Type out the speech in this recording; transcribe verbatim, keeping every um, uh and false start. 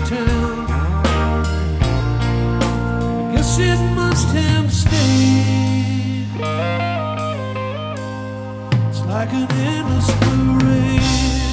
town. Guess it must have stayed. It's like an endless parade.